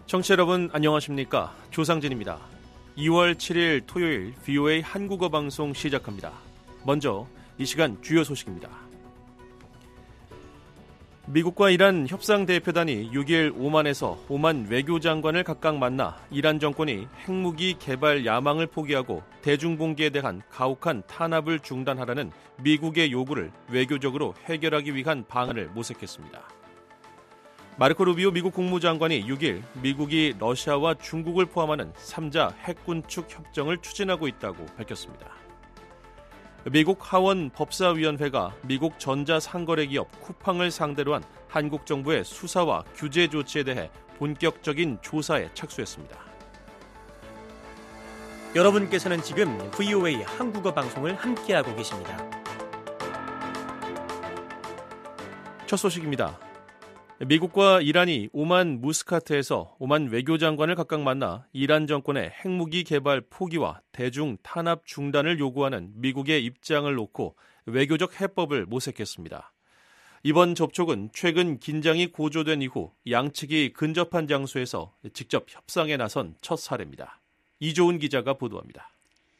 청취자 여러분 안녕하십니까? 조상진입니다. 2월 7일 토요일 VOA 한국어 방송 시작합니다. 먼저 이 시간 주요 소식입니다. 미국과 이란 협상대표단이 6일 오만에서 오만 외교장관을 각각 만나 이란 정권이 핵무기 개발 야망을 포기하고 대중봉기에 대한 가혹한 탄압을 중단하라는 미국의 요구를 외교적으로 해결하기 위한 방안을 모색했습니다. 마르코 루비오 미국 국무장관이 6일 미국이 러시아와 중국을 포함하는 3자 핵군축 협정을 추진하고 있다고 밝혔습니다. 미국 하원 법사위원회가 미국 전자상거래 기업 쿠팡을 상대로 한 한국 정부의 수사와 규제 조치에 대해 본격적인 조사에 착수했습니다. 여러분께서는 지금 VOA 한국어 방송을 함께하고 계십니다. 첫 소식입니다. 미국과 이란이 오만 무스카트에서 오만 외교장관을 각각 만나 이란 정권의 핵무기 개발 포기와 대중 탄압 중단을 요구하는 미국의 입장을 놓고 외교적 해법을 모색했습니다. 이번 접촉은 최근 긴장이 고조된 이후 양측이 근접한 장소에서 직접 협상에 나선 첫 사례입니다. 이조은 기자가 보도합니다.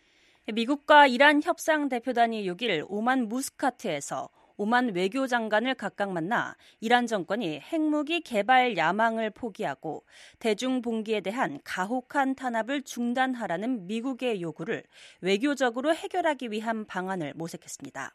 미국과 이란 협상 대표단이 6일 오만 무스카트에서 오만 외교장관을 각각 만나 이란 정권이 핵무기 개발 야망을 포기하고 대중봉기에 대한 가혹한 탄압을 중단하라는 미국의 요구를 외교적으로 해결하기 위한 방안을 모색했습니다.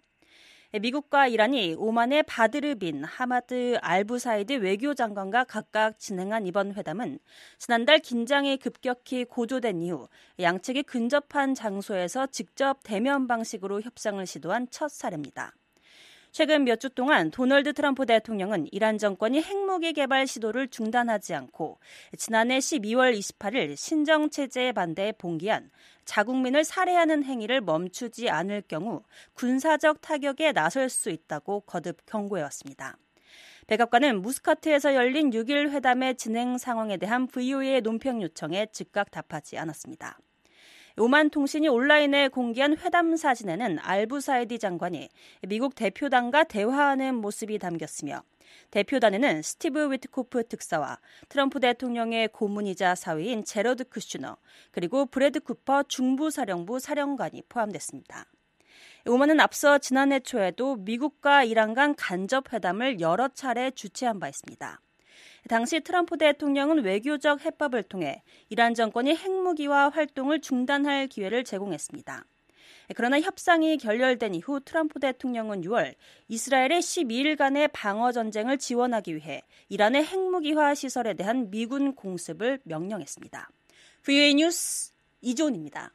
미국과 이란이 오만의 바드르 빈 하마드 알부사이드 외교장관과 각각 진행한 이번 회담은 지난달 긴장이 급격히 고조된 이후 양측이 근접한 장소에서 직접 대면 방식으로 협상을 시도한 첫 사례입니다. 최근 몇 주 동안 도널드 트럼프 대통령은 이란 정권이 핵무기 개발 시도를 중단하지 않고 지난해 12월 28일 신정체제에 반대해 봉기한 자국민을 살해하는 행위를 멈추지 않을 경우 군사적 타격에 나설 수 있다고 거듭 경고해왔습니다. 백악관은 무스카트에서 열린 6일 회담의 진행 상황에 대한 VOA의 논평 요청에 즉각 답하지 않았습니다. 오만 통신이 온라인에 공개한 회담 사진에는 알부사이디 장관이 미국 대표단과 대화하는 모습이 담겼으며 대표단에는 스티브 위트코프 특사와 트럼프 대통령의 고문이자 사위인 제러드 쿠슈너 그리고 브래드 쿠퍼 중부사령부 사령관이 포함됐습니다. 오만은 앞서 지난해 초에도 미국과 이란 간 간접 회담을 여러 차례 주최한 바 있습니다. 당시 트럼프 대통령은 외교적 해법을 통해 이란 정권이 핵무기화 활동을 중단할 기회를 제공했습니다. 그러나 협상이 결렬된 이후 트럼프 대통령은 6월 이스라엘의 12일간의 방어 전쟁을 지원하기 위해 이란의 핵무기화 시설에 대한 미군 공습을 명령했습니다. VOA 뉴스 이존입니다.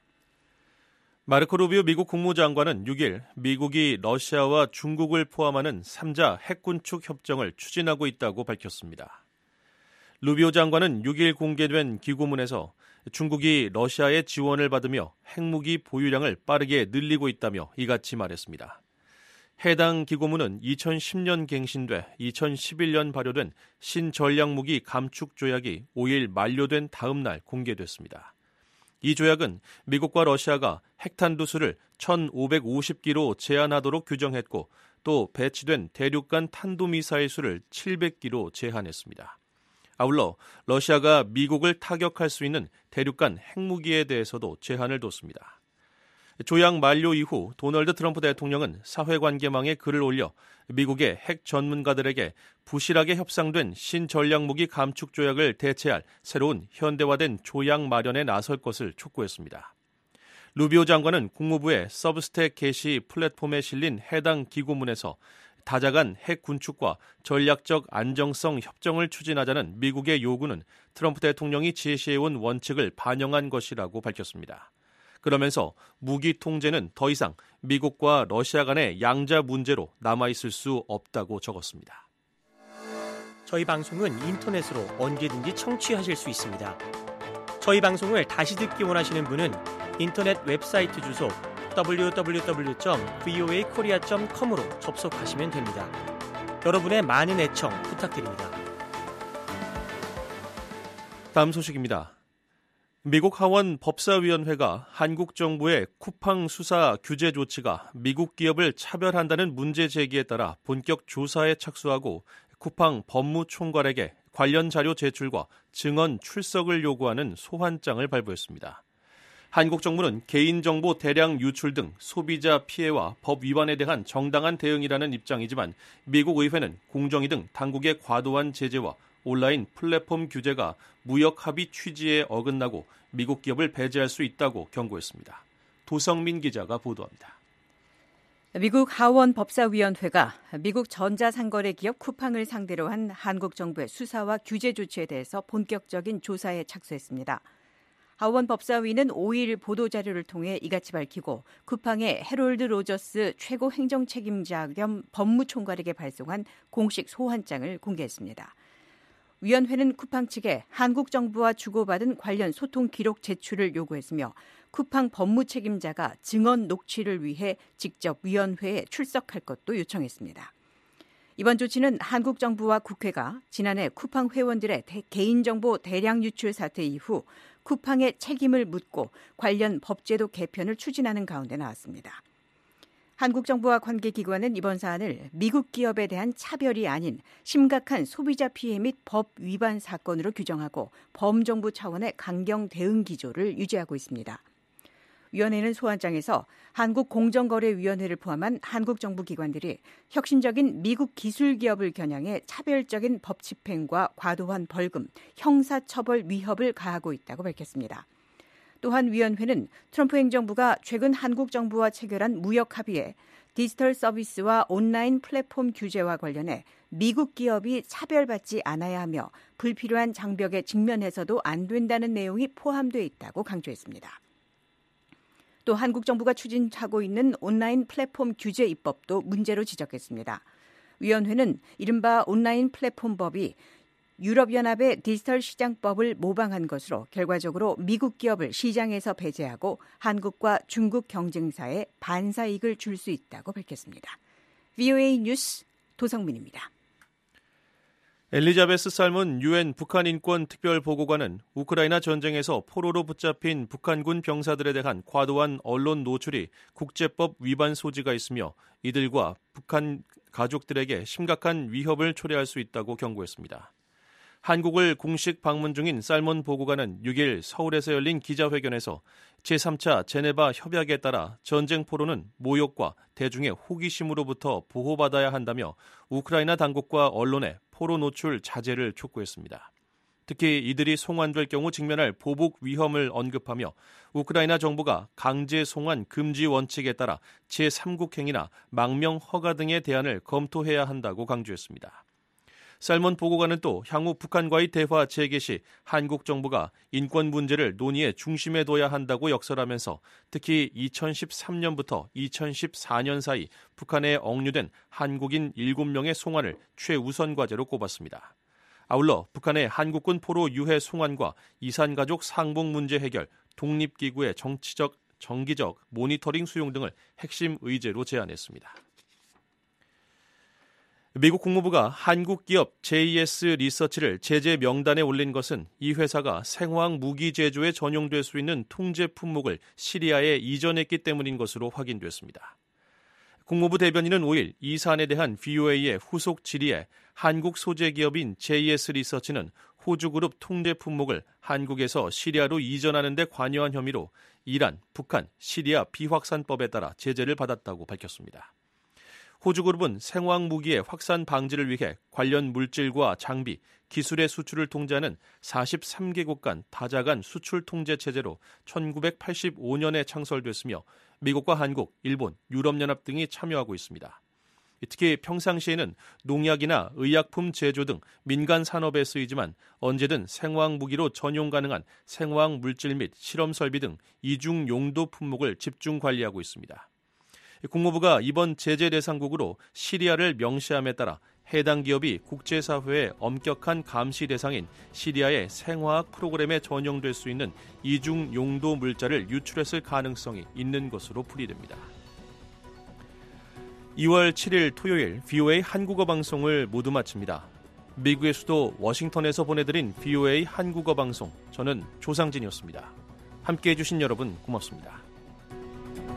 마르코 루비오 미국 국무장관은 6일 미국이 러시아와 중국을 포함하는 3자 핵군축 협정을 추진하고 있다고 밝혔습니다. 루비오 장관은 6일 공개된 기고문에서 중국이 러시아의 지원을 받으며 핵무기 보유량을 빠르게 늘리고 있다며 이같이 말했습니다. 해당 기고문은 2010년 갱신돼 2011년 발효된 신전략무기 감축 조약이 5일 만료된 다음 날 공개됐습니다. 이 조약은 미국과 러시아가 핵탄두수를 1,550기로 제한하도록 규정했고 또 배치된 대륙간 탄도미사일 수를 700기로 제한했습니다. 아울러 러시아가 미국을 타격할 수 있는 대륙간 핵무기에 대해서도 제한을 뒀습니다. 조약 만료 이후 도널드 트럼프 대통령은 사회관계망에 글을 올려 미국의 핵 전문가들에게 부실하게 협상된 신전략무기 감축 조약을 대체할 새로운 현대화된 조약 마련에 나설 것을 촉구했습니다. 루비오 장관은 국무부의 서브스택 게시 플랫폼에 실린 해당 기고문에서 다자간 핵 군축과 전략적 안정성 협정을 추진하자는 미국의 요구는 트럼프 대통령이 제시해온 원칙을 반영한 것이라고 밝혔습니다. 그러면서 무기 통제는 더 이상 미국과 러시아 간의 양자 문제로 남아있을 수 없다고 적었습니다. 저희 방송은 인터넷으로 언제든지 청취하실 수 있습니다. 저희 방송을 다시 듣기 원하시는 분은 인터넷 웹사이트 주소 www.voakorea.com으로 접속하시면 됩니다. 여러분의 많은 애청 부탁드립니다. 다음 소식입니다. 미국 하원 법사위원회가 한국 정부의 쿠팡 수사 규제 조치가 미국 기업을 차별한다는 문제 제기에 따라 본격 조사에 착수하고 쿠팡 법무총괄에게 관련 자료 제출과 증언 출석을 요구하는 소환장을 발부했습니다. 한국 정부는 개인정보 대량 유출 등 소비자 피해와 법 위반에 대한 정당한 대응이라는 입장이지만 미국 의회는 공정위 등 당국의 과도한 제재와 온라인 플랫폼 규제가 무역 합의 취지에 어긋나고 미국 기업을 배제할 수 있다고 경고했습니다. 도성민 기자가 보도합니다. 미국 하원 법사위원회가 미국 전자상거래 기업 쿠팡을 상대로 한 한국 정부의 수사와 규제 조치에 대해서 본격적인 조사에 착수했습니다. 하원 법사위는 5일 보도자료를 통해 이같이 밝히고 쿠팡의 해롤드 로저스 최고 행정책임자 겸 법무총괄에게 발송한 공식 소환장을 공개했습니다. 위원회는 쿠팡 측에 한국 정부와 주고받은 관련 소통 기록 제출을 요구했으며 쿠팡 법무책임자가 증언 녹취를 위해 직접 위원회에 출석할 것도 요청했습니다. 이번 조치는 한국 정부와 국회가 지난해 쿠팡 회원들의 개인정보 대량 유출 사태 이후 쿠팡의 책임을 묻고 관련 법제도 개편을 추진하는 가운데 나왔습니다. 한국 정부와 관계기관은 이번 사안을 미국 기업에 대한 차별이 아닌 심각한 소비자 피해 및 법 위반 사건으로 규정하고 범정부 차원의 강경 대응 기조를 유지하고 있습니다. 위원회는 소환장에서 한국공정거래위원회를 포함한 한국 정부 기관들이 혁신적인 미국 기술 기업을 겨냥해 차별적인 법 집행과 과도한 벌금, 형사처벌 위협을 가하고 있다고 밝혔습니다. 또한 위원회는 트럼프 행정부가 최근 한국 정부와 체결한 무역 합의에 디지털 서비스와 온라인 플랫폼 규제와 관련해 미국 기업이 차별받지 않아야 하며 불필요한 장벽에 직면해서도 안 된다는 내용이 포함되어 있다고 강조했습니다. 또 한국 정부가 추진하고 있는 온라인 플랫폼 규제 입법도 문제로 지적했습니다. 위원회는 이른바 온라인 플랫폼법이 유럽연합의 디지털 시장법을 모방한 것으로 결과적으로 미국 기업을 시장에서 배제하고 한국과 중국 경쟁사에 반사이익을 줄 수 있다고 밝혔습니다. VOA 뉴스 도성민입니다. 엘리자베스 살문 UN 북한 인권 특별보고관은 우크라이나 전쟁에서 포로로 붙잡힌 북한군 병사들에 대한 과도한 언론 노출이 국제법 위반 소지가 있으며 이들과 북한 가족들에게 심각한 위협을 초래할 수 있다고 경고했습니다. 한국을 공식 방문 중인 살몬 보고관은 6일 서울에서 열린 기자회견에서 제3차 제네바 협약에 따라 전쟁 포로는 모욕과 대중의 호기심으로부터 보호받아야 한다며 우크라이나 당국과 언론에 포로 노출 자제를 촉구했습니다. 특히 이들이 송환될 경우 직면할 보복 위험을 언급하며 우크라이나 정부가 강제 송환 금지 원칙에 따라 제3국 행위나 망명 허가 등의 대안을 검토해야 한다고 강조했습니다. 살몬 보고관은 또 향후 북한과의 대화 재개 시 한국 정부가 인권 문제를 논의의 중심에 둬야 한다고 역설하면서 특히 2013년부터 2014년 사이 북한에 억류된 한국인 7명의 송환을 최우선 과제로 꼽았습니다. 아울러 북한의 한국군 포로 유해 송환과 이산가족 상봉 문제 해결, 독립기구의 정기적 모니터링 수용 등을 핵심 의제로 제안했습니다. 미국 국무부가 한국 기업 JS 리서치를 제재 명단에 올린 것은 이 회사가 생화학 무기 제조에 전용될 수 있는 통제 품목을 시리아에 이전했기 때문인 것으로 확인됐습니다. 국무부 대변인은 5일 이 사안에 대한 VOA의 후속 질의에 한국 소재 기업인 JS 리서치는 호주그룹 통제 품목을 한국에서 시리아로 이전하는 데 관여한 혐의로 이란, 북한, 시리아 비확산법에 따라 제재를 받았다고 밝혔습니다. 호주그룹은 생화학 무기의 확산 방지를 위해 관련 물질과 장비, 기술의 수출을 통제하는 43개국 간 다자간 수출 통제 체제로 1985년에 창설됐으며 미국과 한국, 일본, 유럽연합 등이 참여하고 있습니다. 특히 평상시에는 농약이나 의약품 제조 등 민간 산업에 쓰이지만 언제든 생화학 무기로 전용 가능한 생화학 물질 및 실험 설비 등 이중 용도 품목을 집중 관리하고 있습니다. 국무부가 이번 제재 대상국으로 시리아를 명시함에 따라 해당 기업이 국제사회의 엄격한 감시 대상인 시리아의 생화학 프로그램에 전용될 수 있는 이중 용도 물자를 유출했을 가능성이 있는 것으로 풀이됩니다. 2월 7일 토요일 VOA 한국어 방송을 모두 마칩니다. 미국의 수도 워싱턴에서 보내드린 VOA 한국어 방송, 저는 조상진이었습니다. 함께해 주신 여러분 고맙습니다.